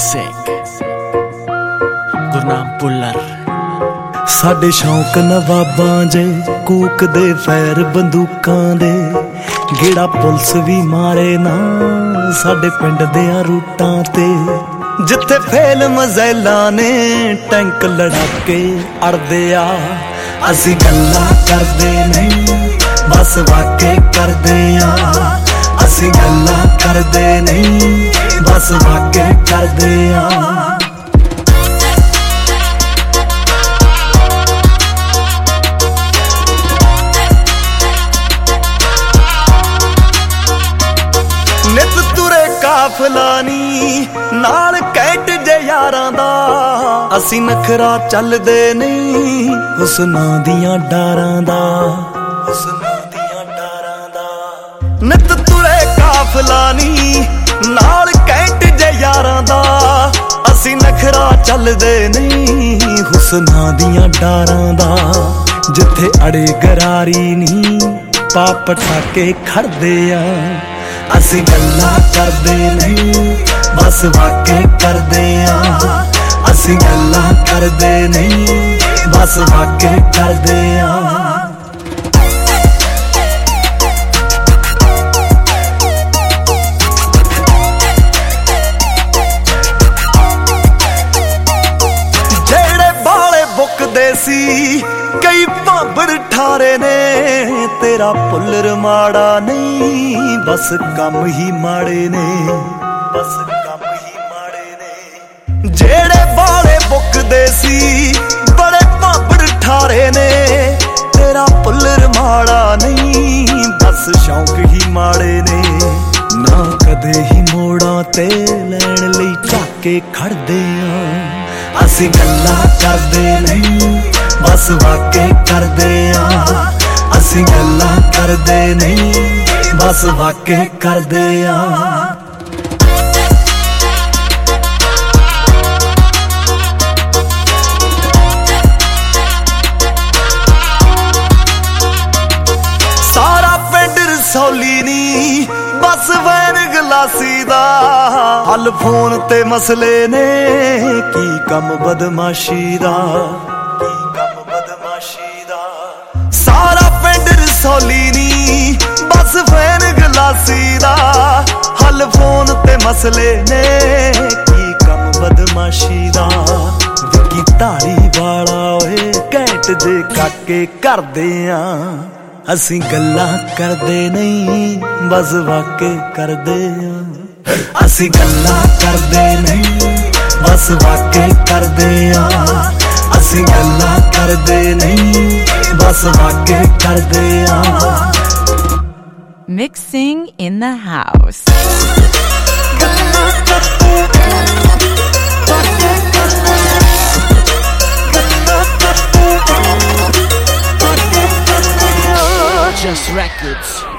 ਸਿੰਘ ਗੁਰਨਾਮ ਪੁੱਲਰ। ਸਾਡੇ ਸ਼ੌਂਕ ਨਵਾਬਾਂ ਜੇ ਕੂਕ ਦੇ ਫੈਰ ਬੰਦੂਕਾਂ ਦੇ, ਗੇੜਾ ਪੁਲਿਸ ਵੀ ਮਾਰੇ ਨਾ ਸਾਡੇ ਪਿੰਡ ਦਿਆਂ ਰੂਟਾਂ ਤੇ। ਜਿੱਥੇ ਫੇਲ ਮਜ਼ੈਲਾਂ ਨੇ ਟੈਂਕ ਲੜਾ ਕੇ ਅੜਦੇ ਆ, ਅਸੀਂ ਗੱਲਾਂ ਕਰਦੇ ਨਹੀਂ ਬਸ ਵਾਕੇ ਕਰਦੇ ਆ। ਅਸੀਂ ਗੱਲਾਂ ਕਰਦੇ ਨਹੀਂ ਬਸ ਵਾਕੇ ਕਰਦੇ ਆ। ਨਿਤ ਤੁਰੇ ਕਾਫਲਾ ਨੀ ਨਾਲ ਕੈਟ ਜੇ ਯਾਰਾਂ ਦਾ, ਅਸੀਂ ਨਖਰਾ ਚੱਲਦੇ ਨਹੀਂ ਹੁਸਨਾਂ ਦੀਆਂ ਡਾਰਾਂ ਦਾ, ਹੁਸਨਾਂ ਦੀਆਂ ਡਾਰਾਂ ਦਾ। ਨਿਤ ਤੁਰੇ ਕਾਫਲਾ ਨੀ ਨਾਲ ਕੈਟ ਜੇ ਯਾਰਾਂ ਦਾ, ਅਸੀਂ ਨਖਰਾ ਚੱਲਦੇ ਨਹੀਂ ਹੁਸਨਾਂ ਦੀਆਂ ਡਾਰਾਂ ਦਾ। ਜਿੱਥੇ ਅੜੇ ਗਰਾਰੀ ਨੀ ਪਾਪ ਠਾਕੇ ਖੜਦੇ ਆ, ਅਸੀਂ ਗੱਲਾਂ ਕਰਦੇ ਨਹੀਂ ਬਸ ਵਾਕੇ ਕਰਦੇ ਆ। ਅਸੀਂ ਗੱਲਾਂ ਕਰਦੇ ਨਹੀਂ ਬਸ ਵਾਕੇ ਕਰਦੇ ਆ। ਜਿਹੜੇ ਬਾਲੇ ਬੁੱਕਦੇ ਸੀ ਕਈ ਭਾਂਬੜ ਠਾਰੇ ਨੇ, ਤੇਰਾ ਪੁੱਲਰ ਮਾੜਾ ਨਹੀਂ ਬਸ ਕੰਮ ਹੀ ਮਾੜੇ ਨੇ, ਬਸ ਕੰਮ ਹੀ ਮਾੜੇ ਨੇ। ਜਿਹੜੇ ਬਾਲੇ ਬੁੱਕਦੇ ਸੀ ਬੜੇ ਭਾਂਬੜ ਠਾਰੇ ਨੇ, ਤੇਰਾ ਪੁੱਲਰ ਮਾੜਾ ਨਹੀਂ ਬਸ ਸ਼ੌਂਕ ਹੀ ਮਾੜੇ ਨੇ। ਨਾ ਕਦੇ ਹੀ ਮੋੜਾਂ ਤੇ ਲੈਣ ਲਈ ਝਾਕੇ ਖੜਦੇ ਆ, ਅਸੀਂ ਗੱਲਾਂ ਕਰਦੇ ਨਹੀਂ ਬਸ ਵਾਕੇ ਕਰਦੇ ਆ। ਅਸੀਂ ਗੱਲਾਂ ਕਰਦੇ ਨਹੀਂ ਬਸ ਵਾਕੇ ਕਰਦੇ ਆ। ਸਾਰਾ ਪਿੰਡ ਰਸੌਲੀ ਨੀ ਬਸ ਵੈਨ ਗਲਾਸੀ ਦਾ, ਹੱਲ ਫੋਨ ਤੇ ਮਸਲੇ ਨੇ ਕੀ ਕੰਮ ਬਦਮਾਸ਼ੀ ਦਾ, ਕੀ ਕੰਮ ਬਦਮਾਸ਼ੀ ਦਾ। ਸਾਰਾ ਪਿੰਡ ਰਸੌਲੀ ਨੀ ਬਸ ਵੈਨ ਗਲਾਸੀ ਦਾ, ਹੱਲ ਫੋਨ ਤੇ ਮਸਲੇ ਨੇ ਕੀ ਕੰਮ ਬਦਮਾਸ਼ੀ ਦਾ। ਵਿੱਕੀ ਧਾਰੀ ਵਾਲਾ ਓਏ ਘੈਂਟ ਜੇ ਕਾਕੇ ਕਰਦੇ ਆ, ਅਸੀਂ ਗੱਲਾਂ ਕਰਦੇ ਨਹੀਂ ਬਸ ਵਾਕੇ ਕਰਦੇ ਆ। ਅਸੀਂ ਗੱਲਾਂ ਕਰਦੇ ਨਹੀਂ ਬਸ ਵਾਕੇ ਕਰਦੇ ਆ। ਅਸੀਂ ਗੱਲਾਂ ਕਰਦੇ ਨਹੀਂ ਬਸ ਵਾਕੇ ਕਰਦੇ ਆ। Mixing in the house. Just Records.